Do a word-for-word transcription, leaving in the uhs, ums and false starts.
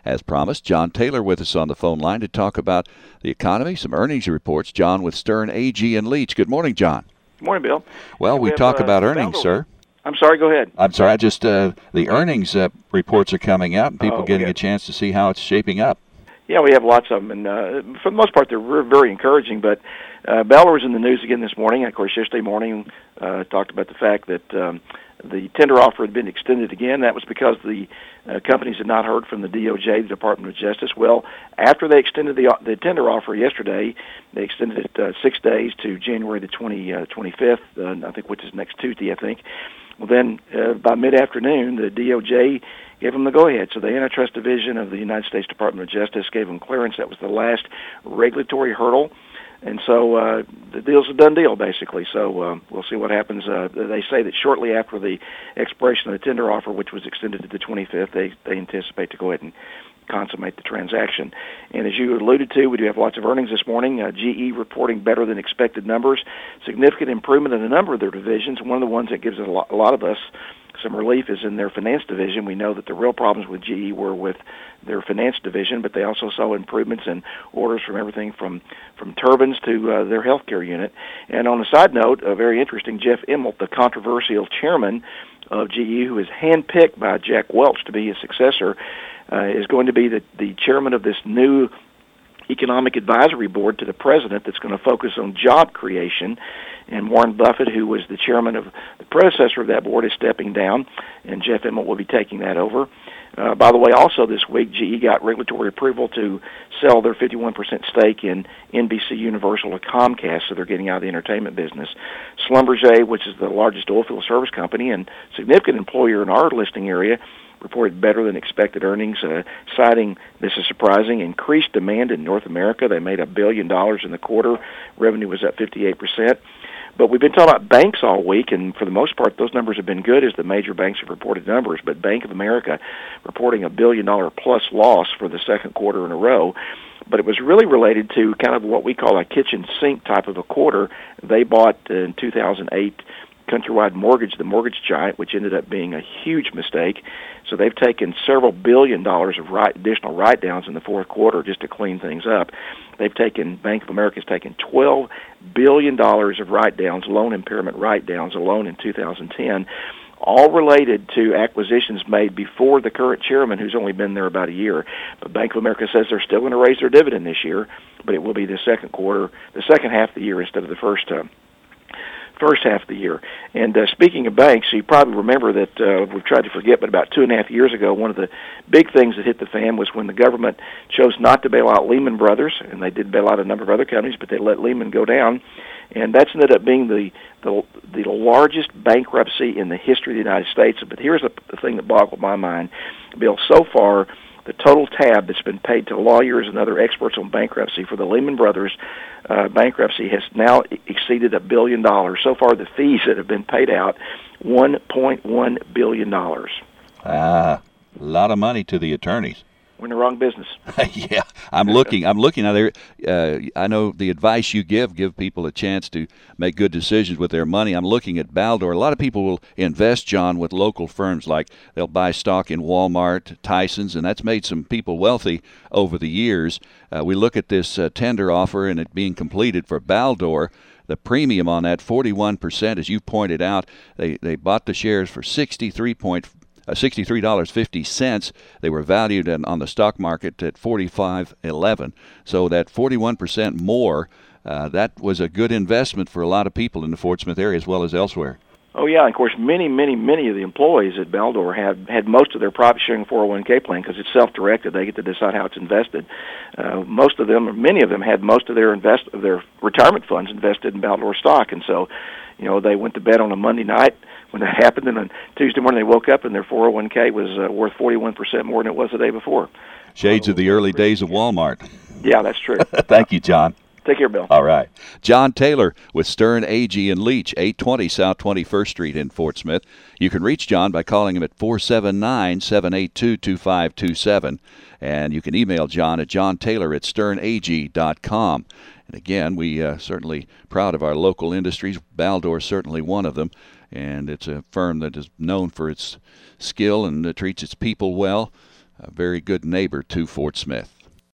As promised, John Taylor with us on the phone line to talk about the economy, some earnings reports. John with Stern, Agee and Leach. Good morning, John. Good morning, Bill. Well, we, we have, talk uh, about earnings, sir. I'm sorry, go ahead. I'm sorry, I just uh, the earnings uh, reports are coming out, and people oh, getting yeah. a chance to see how it's shaping up. Yeah, we have lots of them, and uh, for the most part, they're very encouraging. But uh, Baldor was in the news again this morning. Of course, yesterday morning uh, talked about the fact that um, the tender offer had been extended again. That was because the uh, companies had not heard from the D O J, the Department of Justice. Well, after they extended the the tender offer yesterday, they extended it uh, six days to January the twenty, uh, twenty-fifth, uh, I think, which is next Tuesday, I think. Well, then uh, by mid-afternoon, the D O J gave them the go-ahead. So the Antitrust Division of the United States Department of Justice gave them clearance. That was the last regulatory hurdle. And so uh, the deal's a done deal, basically. So uh, we'll see what happens. Uh, they say that shortly after the expiration of the tender offer, which was extended to the twenty-fifth, they, they anticipate to go ahead and consummate the transaction. And as you alluded to, we do have lots of earnings this morning. Uh, G E reporting better than expected numbers, significant improvement in a number of their divisions. One of the ones that gives a lot, a lot of us some relief is in their finance division. We know that the real problems with G E were with their finance division, but they also saw improvements in orders from everything from, from turbines to uh, their healthcare unit. And on a side note, uh, very interesting, Jeff Immelt, the controversial chairman of G E, who is handpicked by Jack Welch to be his successor, uh, is going to be the, the chairman of this new economic advisory board to the president that's going to focus on job creation. And Warren Buffett, who was the chairman of the predecessor of that board, is stepping down, and Jeff Immelt will be taking that over. Uh, by the way, also this week, G E got regulatory approval to sell their fifty-one percent stake in N B C Universal to Comcast, so they're getting out of the entertainment business. Schlumberger, which is the largest oilfield service company and significant employer in our listing area, reported better than expected earnings, uh, citing, this is surprising, increased demand in North America. They made a billion dollars in the quarter. Revenue was up fifty-eight percent. But we've been talking about banks all week, and for the most part, those numbers have been good as the major banks have reported numbers. But Bank of America reporting a billion-dollar plus loss for the second quarter in a row. But it was really related to kind of what we call a kitchen sink type of a quarter. They bought uh, in two thousand eight Countrywide Mortgage, the mortgage giant, which ended up being a huge mistake. So they've taken several billion dollars of write, additional write-downs in the fourth quarter just to clean things up. They've taken, Bank of America has taken twelve billion dollars of write-downs, loan impairment write-downs alone in two thousand ten, all related to acquisitions made before the current chairman, who's only been there about a year. But Bank of America says they're still going to raise their dividend this year, but it will be the second quarter, the second half of the year instead of the first uh, first half of the year. And uh, speaking of banks, you probably remember that uh, we've tried to forget, but about two and a half years ago, one of the big things that hit the fan was when the government chose not to bail out Lehman Brothers, and they did bail out a number of other companies, but they let Lehman go down. And that's ended up being the, the, the largest bankruptcy in the history of the United States. But here's the, the thing that boggled my mind, Bill. So far, the total tab that's been paid to lawyers and other experts on bankruptcy for the Lehman Brothers uh, bankruptcy has now exceeded a billion dollars. So far, the fees that have been paid out, one point one billion dollars. Ah, a lot of money to the attorneys. We're in the wrong business. Yeah, I'm looking. I'm looking out there. Uh, I know the advice you give give people a chance to make good decisions with their money. I'm looking at Baldor. A lot of people will invest, John, with local firms, like they'll buy stock in Walmart, Tyson's, and that's made some people wealthy over the years. Uh, we look at this uh, tender offer and it being completed for Baldor. The premium on that, forty-one percent, as you pointed out. They they bought the shares for sixty-three point five. Uh, sixty-three dollars and fifty cents. They were valued in, on the stock market at forty-five eleven. So that forty-one percent more, uh, that was a good investment for a lot of people in the Fort Smith area as well as elsewhere. Oh, yeah. And of course, many, many, many of the employees at Baldor had, had most of their profit-sharing four oh one k plan because it's self-directed. They get to decide how it's invested. Uh, most of them, or many of them, had most of their invest of their retirement funds invested in Baldor stock. And so, you know, they went to bed on a Monday night when that happened, and on Tuesday morning they woke up and their four oh one k was uh, worth forty-one percent more than it was the day before. Shades of the early days of Walmart. Yeah, that's true. Thank you, John. Take care, Bill. All right. John Taylor with Stern, Agee and Leach, eight twenty South twenty-first Street in Fort Smith. You can reach John by calling him at four seven nine, seven eight two, two five two seven. And you can email John at john taylor at stern agee dot com. And again, we uh, certainly proud of our local industries. Baldor is certainly one of them. And it's a firm that is known for its skill and uh, treats its people well. a very good neighbor to Fort Smith.